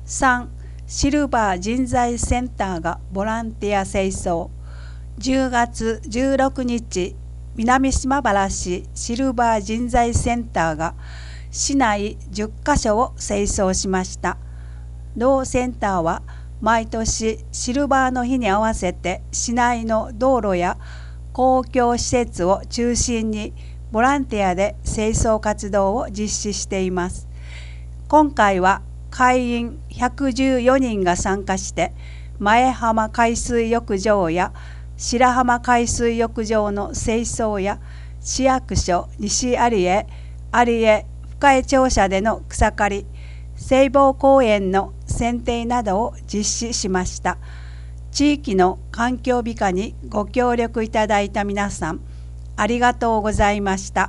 3. シルバー人材センターがボランティア清掃。10月16日、南島原市シルバー人材センターが市内10カ所を清掃しました。同センターは毎年シルバーの日に合わせて市内の道路や公共施設を中心にボランティアで清掃活動を実施しています。今回は会員114人が参加して前浜海水浴場や白浜海水浴場の清掃や市役所西有江、有江深江庁舎での草刈り、聖望公園の剪定などを実施しました。地域の環境美化にご協力いただいた皆さん、ありがとうございました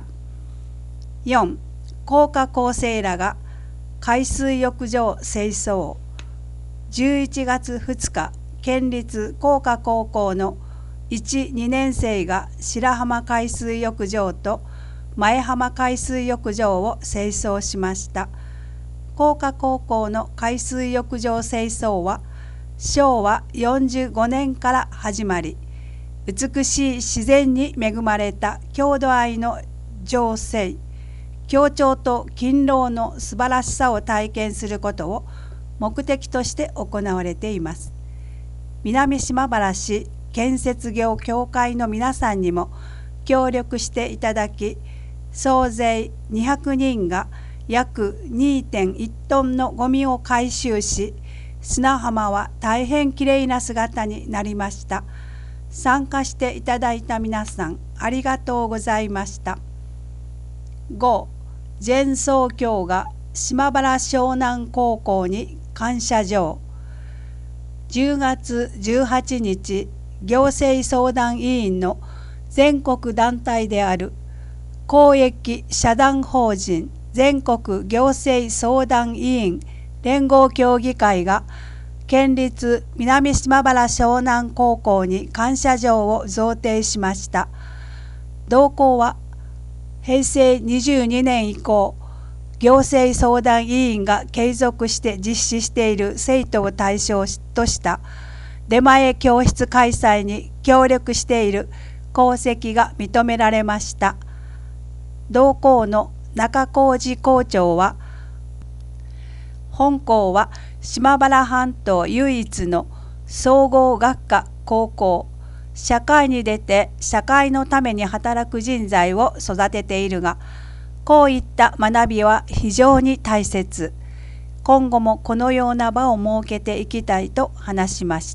。4. 高校校生らが海水浴場清掃。11月2日、県立工科高校の1、2年生が白浜海水浴場と前浜海水浴場を清掃しました。工科高校の海水浴場清掃は昭和45年から始まり、美しい自然に恵まれた郷土愛の醸成、協調と勤労の素晴らしさを体験することを目的として行われています。南島原市建設業協会の皆さんにも協力していただき、総勢200人が約 2.1 トンのゴミを回収し、砂浜は大変きれいな姿になりました。参加していただいた皆さん、ありがとうございました。5. 全総協が島原湘南高校に感謝状。10月18日、行政相談委員の全国団体である公益社団法人全国行政相談委員連合協議会が県立南島原湘南高校に感謝状を贈呈しました。同校は平成22年以降、行政相談委員が継続して実施している生徒を対象とした出前教室開催に協力している功績が認められました。同校の中浩二校長は、本校は島原半島唯一の総合学科高校、社会に出て社会のために働く人材を育てているが、こういった学びは非常に大切。今後もこのような場を設けていきたいと話しました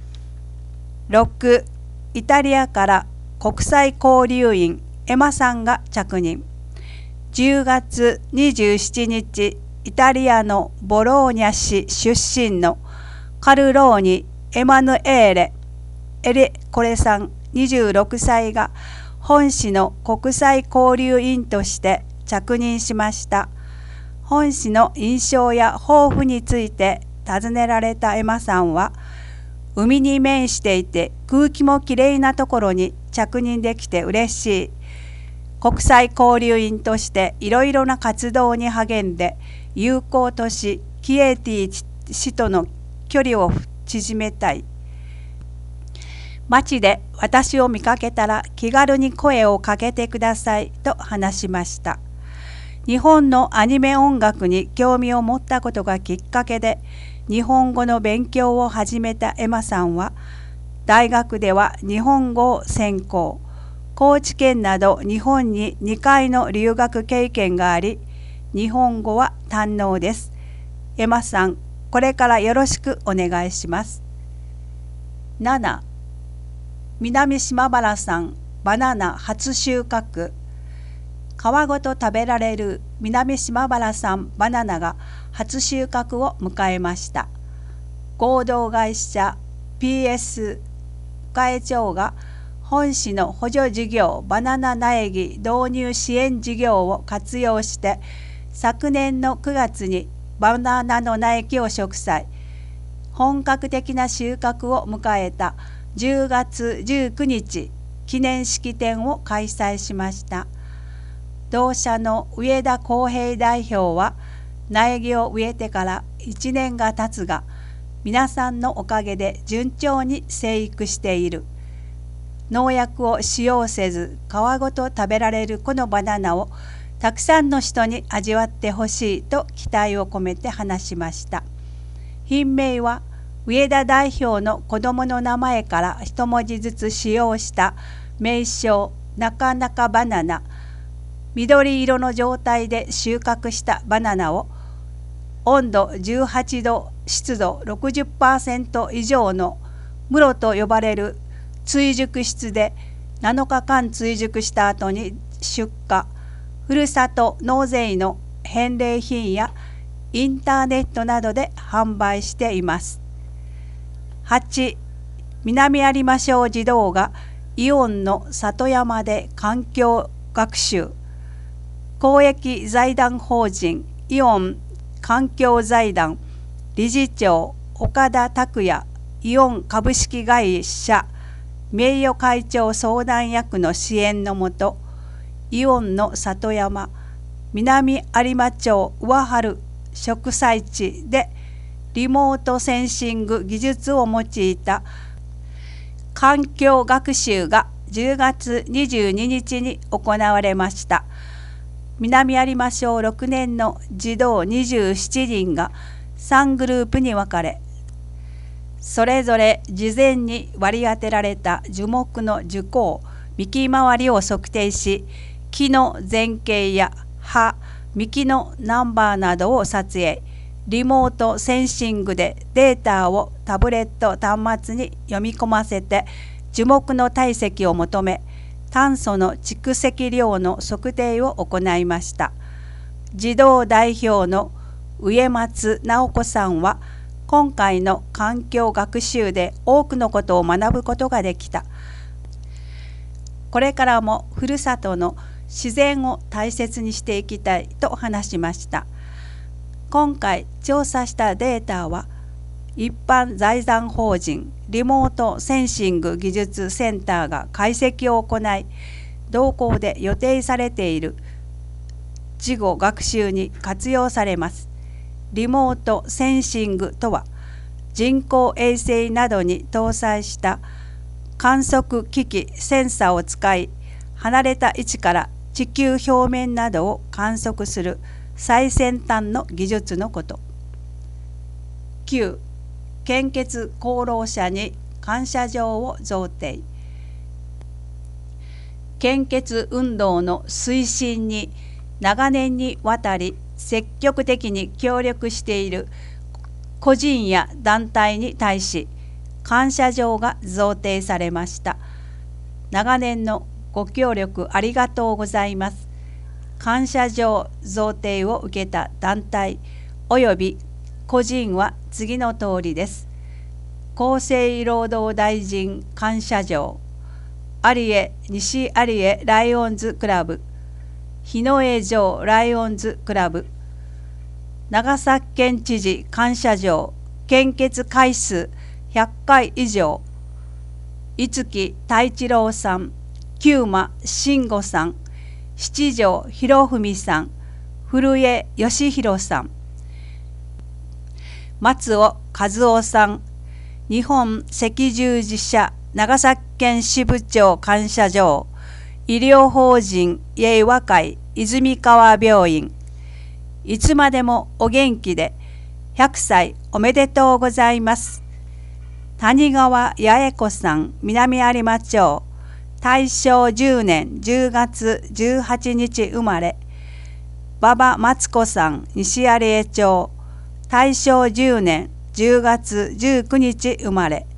。6. イタリアから国際交流員エマさんが着任。10月27日、イタリアのボローニャ市出身のカルローニ・エマヌエーレ・エレコレさん26歳が本市の国際交流員として着任しました。本市の印象や抱負について尋ねられたエマさんは、海に面していて空気もきれいなところに着任できて嬉しい。国際交流員としていろいろな活動に励んで、友好都市キエティ市との距離を縮めたい。街で私を見かけたら気軽に声をかけてくださいと話しました。日本のアニメ音楽に興味を持ったことがきっかけで日本語の勉強を始めたエマさんは、大学では日本語を専攻、高知県など日本に2回の留学経験があり、日本語は堪能です。エマさん、これからよろしくお願いします。7. 南島原産バナナ初収穫。皮ごと食べられる南島原産バナナが初収穫を迎えました。合同会社 PS 深江町が本市の補助事業バナナ苗木導入支援事業を活用して、昨年の9月にバナナの苗木を植栽、本格的な収穫を迎えた10月19日、記念式典を開催しました。同社の上田康平代表は、 苗木を植えてから1年が経つが、皆さんのおかげで順調に生育している。農薬を使用せず皮ごと食べられるこのバナナをたくさんの人に味わってほしいと期待を込めて話しました。品名は上田代表の子供の名前から一文字ずつ使用した名称なかなかバナナ。緑色の状態で収穫したバナナを温度18度、湿度 60% 以上の室と呼ばれる追熟室で7日間追熟した後に出荷、ふるさと納税の返礼品やインターネットなどで販売しています。8、南有馬小児童がイオンの里山で環境学習。公益財団法人イオン環境財団理事長岡田拓也イオン株式会社名誉会長相談役の支援のもと、イオンの里山南有馬町上原植栽地でリモートセンシング技術を用いた環境学習が10月22日に行われました。南有馬小6年の児童27人が3グループに分かれ、それぞれ事前に割り当てられた樹木の樹高、幹回りを測定し、木の前径や葉、幹のナンバーなどを撮影、リモートセンシングでデータをタブレット端末に読み込ませて樹木の体積を求め、炭素の蓄積量の測定を行いました。児童代表の植松直子さんは、今回の環境学習で多くのことを学ぶことができた。これからもふるさとの自然を大切にしていきたいと話しました。今回調査したデータは、一般財団法人リモートセンシング技術センターが解析を行い、同校で予定されている事後学習に活用されます。リモートセンシングとは、人工衛星などに搭載した観測機器センサを使い、離れた位置から地球表面などを観測する最先端の技術のこと。9、献血功労者に感謝状を贈呈。献血運動の推進に長年にわたり積極的に協力している個人や団体に対し感謝状が贈呈されました。長年のご協力ありがとうございます。感謝状贈呈を受けた団体および個人は次の通りです。厚生労働大臣感謝状、有江西有江ライオンズクラブ、日野江城ライオンズクラブ、長崎県知事感謝状、献血回数100回以上、五木太一郎さん、久間慎吾さん、七条博文さん、古江義弘さん、松尾和夫さん、日本赤十字社長崎県支部長感謝状、医療法人永和会泉川病院、いつまでもお元気で100歳おめでとうございます。谷川八重子さん、南有馬町、大正10年10月18日生まれ。馬場松子さん、西有江町、大正10年10月19日生まれ。